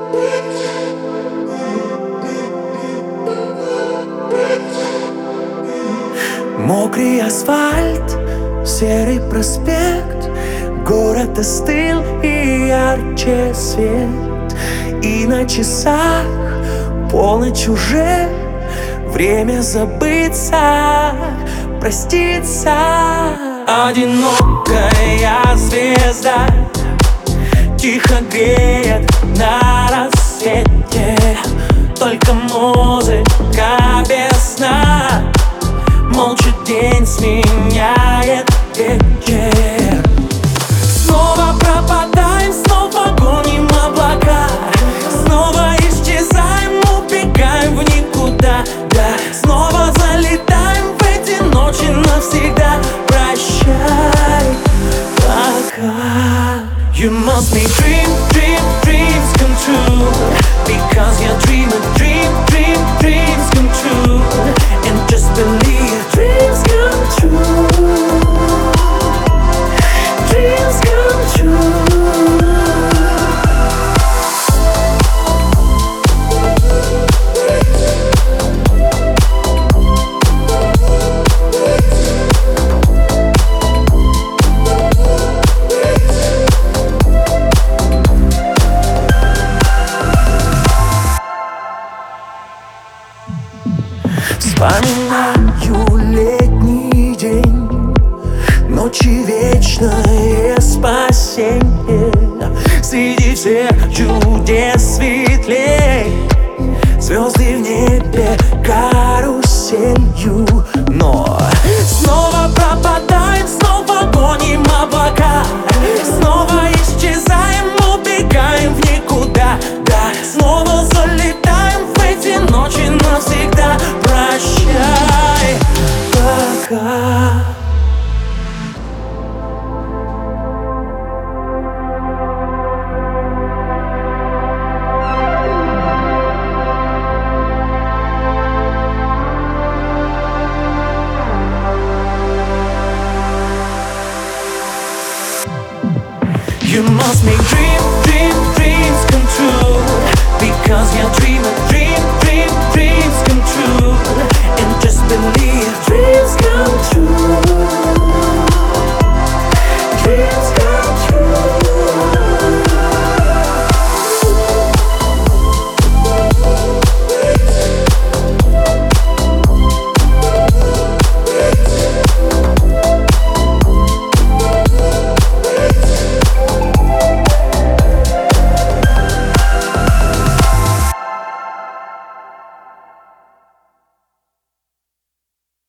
Мокрый асфальт, серый проспект, город остыл и ярче свет. И на часах полночь уже, время забыться, проститься. Одинокая звезда тихо греет на рассвете. Только музыка без сна, молча день сменяет вечер. Снова пропадаем, снова гоним облака, снова исчезаем, убегаем в никуда. Да, снова залетаем в эти ночи навсегда. Прощай, пока. You must be dreams come true, because your dreams come true. And just believe dreams come true, dreams come true. Вспоминаю летний день, ночи вечное спасенье. Среди всех чудес светлей звезды в небе каруселью. Но снова пропадаем, снова гоним облака,